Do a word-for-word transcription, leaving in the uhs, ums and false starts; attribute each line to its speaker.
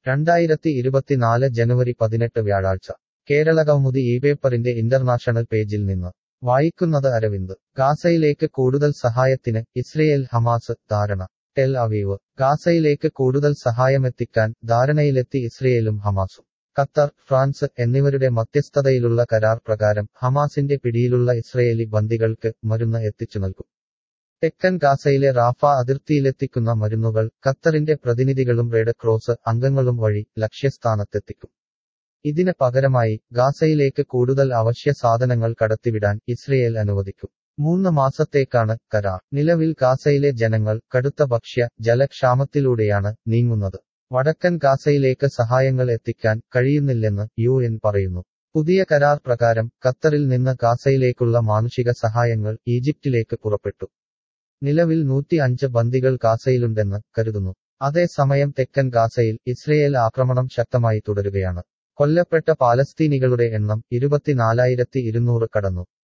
Speaker 1: രണ്ടായിരത്തി ഇരുപത്തിനാല് ജനുവരി പതിനെട്ട് വ്യാഴാഴ്ച കേരള കൗമുദി ഈ പേപ്പറിന്റെ ഇന്റർനാഷണൽ പേജിൽ നിന്ന് വായിക്കുന്നത് അരവിന്ദ് ഗാസയിലേക്ക് കൂടുതൽ സഹായത്തിന് ഇസ്രയേൽ ഹമാസ് ധാരണ ടെൽ അവീവ് ഗാസയിലേക്ക് കൂടുതൽ സഹായമെത്തിക്കാൻ ധാരണയിലെത്തി ഇസ്രയേലും ഹമാസും ഖത്തർ ഫ്രാൻസ് എന്നിവരുടെ മധ്യസ്ഥതയിലുള്ള കരാർ പ്രകാരം ഹമാസിന്റെ പിടിയിലുള്ള ഇസ്രയേലി ബന്ദികൾക്ക് മരുന്ന് എത്തിച്ചു നൽകും തെക്കൻ ഗാസയിലെ റാഫ അതിർത്തിയിലെത്തിക്കുന്ന മരുന്നുകൾ ഖത്തറിന്റെ പ്രതിനിധികളും റെഡ് ക്രോസ് അംഗങ്ങളും വഴി ലക്ഷ്യസ്ഥാനത്തെത്തിക്കും ഇതിന് പകരമായി ഗാസയിലേക്ക് കൂടുതൽ അവശ്യ സാധനങ്ങൾ കടത്തിവിടാൻ ഇസ്രയേൽ അനുവദിക്കും മൂന്ന് മാസത്തേക്കാണ് കരാർ നിലവിൽ ഗാസയിലെ ജനങ്ങൾ കടുത്ത ഭക്ഷ്യ ജലക്ഷാമത്തിലൂടെയാണ് നീങ്ങുന്നത് വടക്കൻ ഗാസയിലേക്ക് സഹായങ്ങൾ എത്തിക്കാൻ കഴിയുന്നില്ലെന്ന് യു എൻ പറയുന്നു പുതിയ കരാർ പ്രകാരം ഖത്തറിൽ നിന്ന് ഗാസയിലേക്കുള്ള മാനുഷിക സഹായങ്ങൾ ഈജിപ്തിലേക്ക് പുറപ്പെട്ടു നിലവിൽ നൂറ്റി അഞ്ച് ബന്ദികൾ ഗാസയിലുണ്ടെന്ന് കരുതുന്നു അതേസമയം തെക്കൻ ഗാസയിൽ ഇസ്രയേൽ ആക്രമണം ശക്തമായി തുടരുകയാണ് കൊല്ലപ്പെട്ട പാലസ്തീനികളുടെ എണ്ണം ഇരുപത്തിനാലായിരത്തി ഇരുന്നൂറ് കടന്നു